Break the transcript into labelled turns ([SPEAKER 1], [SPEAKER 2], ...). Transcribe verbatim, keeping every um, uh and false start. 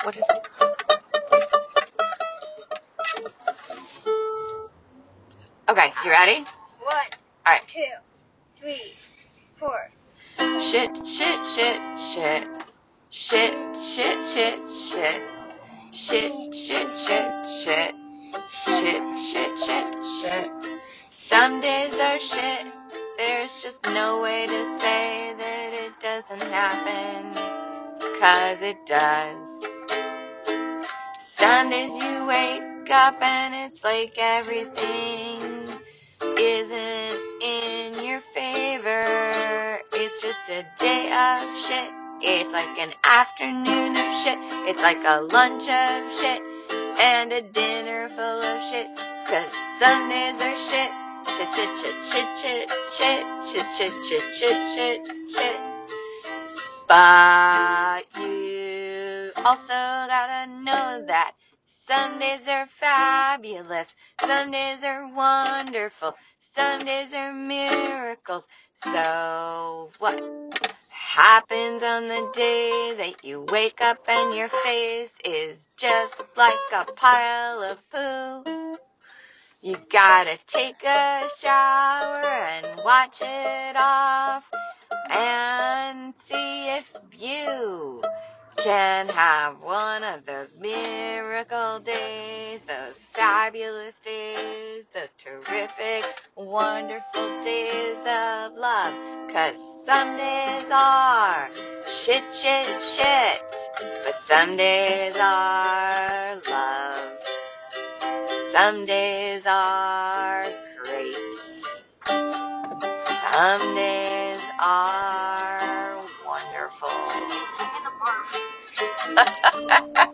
[SPEAKER 1] What is it? Okay, you ready?
[SPEAKER 2] One,
[SPEAKER 1] All right.
[SPEAKER 2] two, three, four.
[SPEAKER 1] Shit, shit, shit, shit. Shit, shit, shit, shit. Shit, shit, shit, shit. Shit, shit, shit, shit. Some days are shit. There's just no way to say that it doesn't happen. 'Cause it does. Some days you wake up and it's like everything isn't in your favor. It's just a day of shit. It's like an afternoon of shit. It's like a lunch of shit and a dinner full of shit. 'Cause some days are shit. Shit, shit, shit, shit, shit, shit, shit, shit, shit, shit, shit, shit. But you also gotta know that some days are fabulous, some days are wonderful, some days are miracles. So what happens on the day that you wake up and your face is just like a pile of poo? You gotta take a shower and wash it off and see if you can have one of those miracle days, those fabulous days, those terrific, wonderful days of love. 'Cause some days are shit, shit, shit, but some days are love. Some days are great. Some days are wonderful.